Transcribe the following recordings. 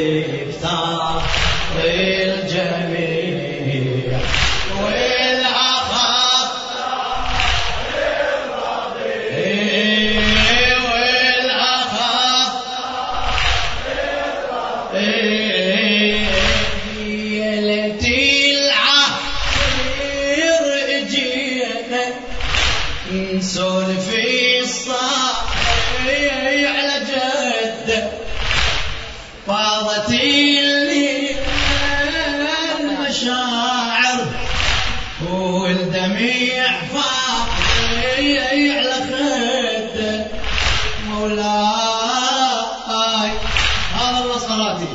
بثار الجميع والأخف يلتي العصير اجينا نسولف الصاحي على جده فاضت لي المشاعر والدميع فاضي على خده مولاي هذا الله صلاتي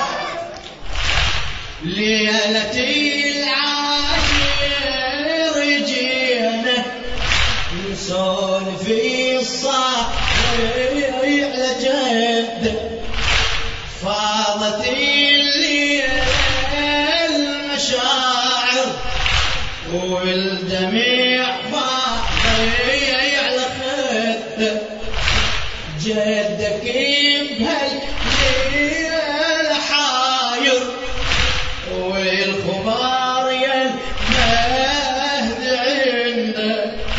ليلتي العاشر جينا نسولف الصاحي على جده فاضت لي المشاعر والدميع فاضي على خده جدك بهالليل حاير والخبار ينمهد عنده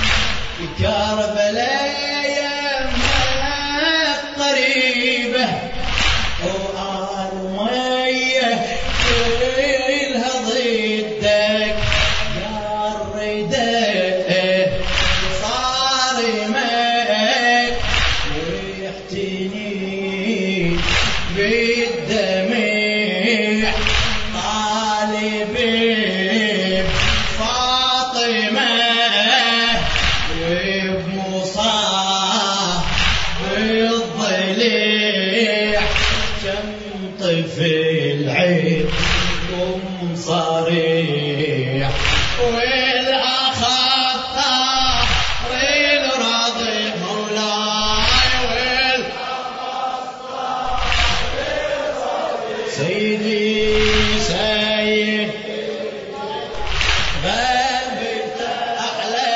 كربلاء يمها قريبه وآل ميه كلها ضدك جردك صارمك ويحتني بالدمع طالب فاطمة وبمصاب الضليع كم طفل عين صريح والأخف طاهر الراضي مولاي والأخف طاهر الراضي سيدي سيد غابت أحلى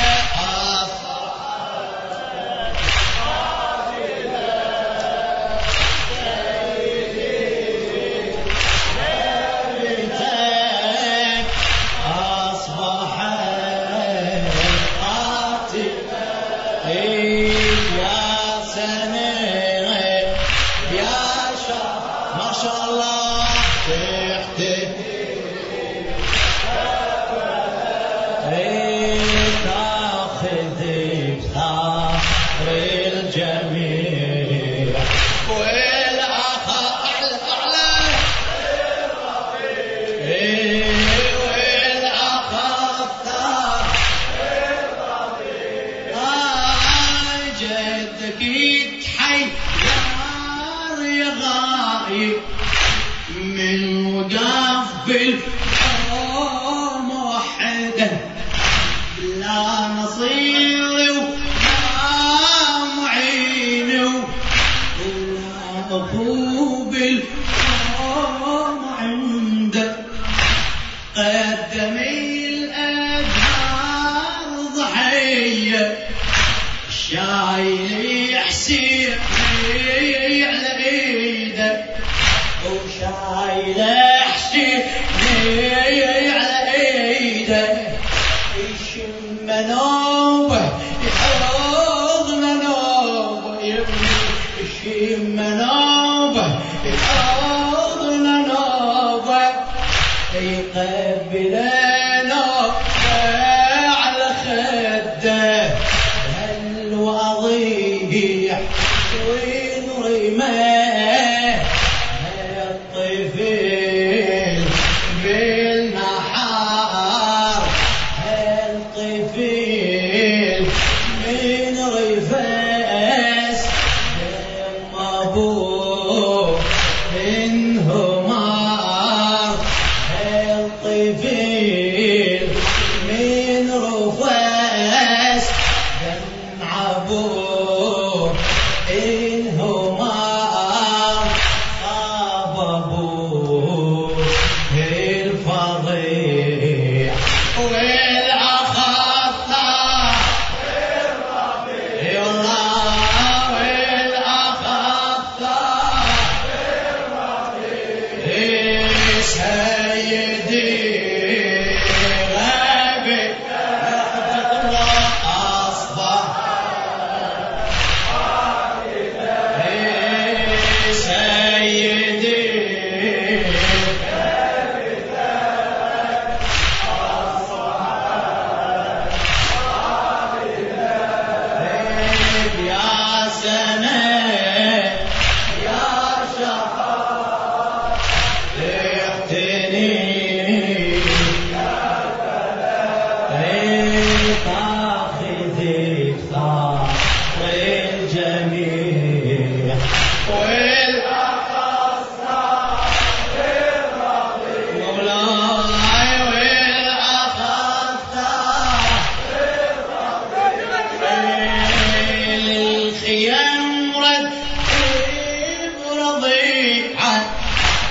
ما شاء الله تحتك تاخذ بثار الجميع والأخ أعلى والأخ الثار جدك يتحير يا غايب من وقف بالحرام وحده لا نصير ولا معين ولا أخو بالحرام عنده قدم الأزهار ضحية شايل يحسين على ايده وشايل حسين على ايده يشم نوبه يحضن نوبه يبني يشم نوبه يحضن نوبه يقبل نوبه على خده هالوضيح ونرماه الطفل بالنحار الطفل من رفاس لما ابوه انهمار الطفل من رفاس دمع ابوه انهمار خاب ابوه الفظيع والأخف طاهر الله والأخف طاهر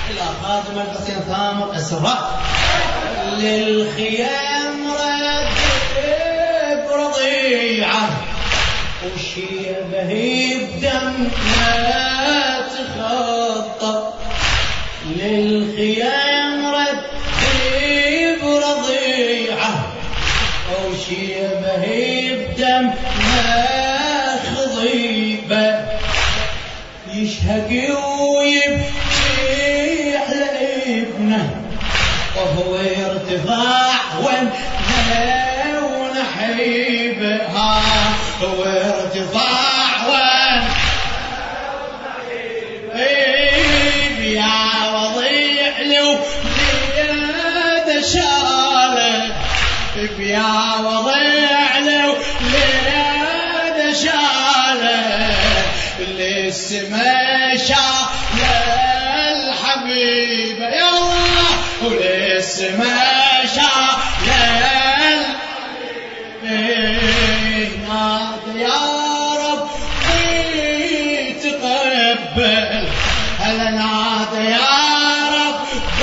إلى خادم الحسين ثامر أسرى للخيام رد برضيعة وشيبه بدم لا تخطى للخيام رد برضيعة وشيبه بدم ما خضيبة يشهق ويبكي على ابنه وهو ارتفاع ونحيبه هو ارتفاع ونحيبه يا وضيع لو ليد شاله يا وضيع لو ليد شاله للسما شاله الحبيب يا الله وللسما شاله الحبيب يا رب تقبل هلا نادى يا رب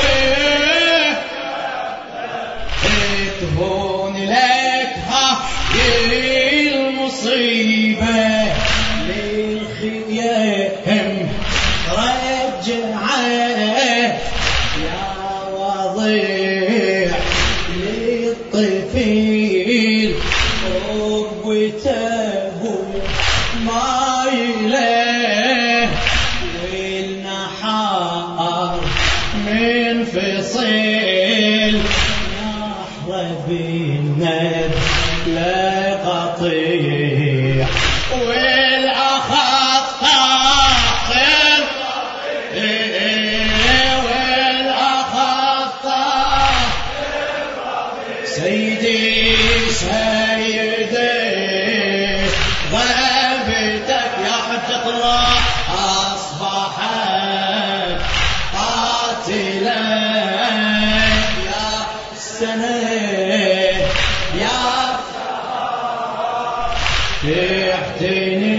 تهون لك هاي المصيبة للخيام رجعه يا وضيع للطفيل قوته ما يله والنحار من فصيل نحر بالند لا قطيع والأخذ طاقر والأخذ طاقر سيدي غابتك يا حجة الله أصبحت قاتلا يا سنة يا تحتني